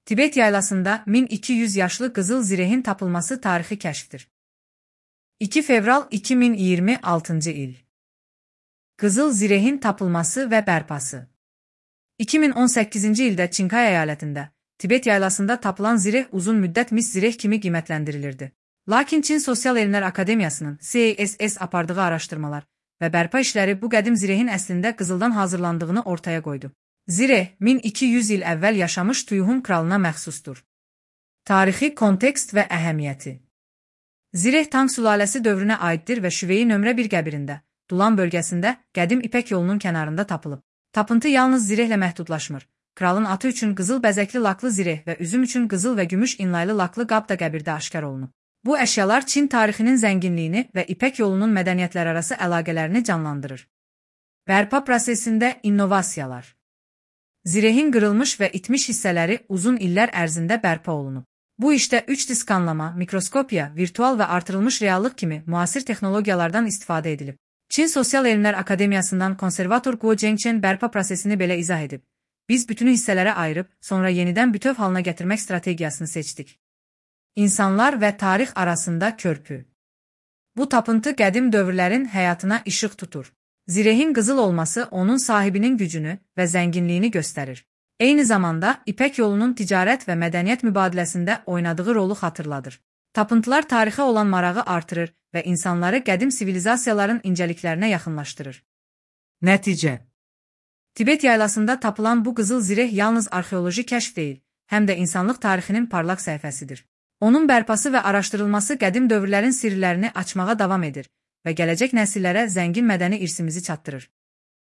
Tibet yaylasında 1200 yaşlı Qızıl Zirehin tapılması tarixi kəşfdir. 2 fevral 2026 il. Qızıl Zirehin tapılması və bərpası. 2018-ci ildə Çinkay əyalətində, Tibet yaylasında tapılan zireh uzun müddət mis zireh kimi qiymətləndirilirdi. Lakin Çin Sosial Elmlər Akademiyasının CSS apardığı araşdırmalar və bərpa işləri bu qədim zirehin əslində qızıldan hazırlandığını ortaya qoydu. Zireh 1200 il əvvəl yaşamış Tuyuhun kralına məxsusdur. Tarixi kontekst və əhəmiyyəti. Zireh Tang sülaləsi dövrünə aiddir və Şüveyi nömrə 1 qəbirində, Dulan bölgəsində, qədim İpək yolunun kənarında tapılıb. Tapıntı yalnız zirehlə məhdudlaşmır. Kralın atı üçün qızıl bəzəkli laklı zireh və üzüm üçün qızıl və gümüş inlaylı laklı qab da qəbirdə aşkar olunub. Bu əşyalar Çin tarixinin zənginliyini və İpək yolunun mədəniyyətlərarası əlaqələrini canlandırır. Bərpa prosesində innovasiyalar. Zirehin qırılmış və itmiş hissələri uzun illər ərzində bərpa olunub. Bu işdə 3D skanlama, mikroskopiya, virtual və artırılmış reallıq kimi müasir texnologiyalardan istifadə edilib. Çin Sosial Elmlər Akademiyasından konservator Guo Zhengchen bərpa prosesini belə izah edib. Biz bütünü hissələrə ayırıb, sonra yenidən bütöv halına gətirmək strategiyasını seçdik. İnsanlar və tarix arasında körpü. Bu tapıntı qədim dövrlərin həyatına işıq tutur. Zirehin qızıl olması onun sahibinin gücünü və zənginliyini göstərir. Eyni zamanda İpək yolunun ticarət və mədəniyyət mübadiləsində oynadığı rolu xatırladır. Tapıntılar tarixə olan marağı artırır və insanları qədim sivilizasiyaların incəliklərinə yaxınlaşdırır. Nəticə. Tibet yaylasında tapılan bu qızıl zireh yalnız arxeoloji kəşf deyil, həm də insanlıq tarixinin parlaq səhifəsidir. Onun bərpası və araşdırılması qədim dövrlərin sirlərini açmağa davam edir və gələcək nəsillərə zəngin mədəni irsimizi çatdırır.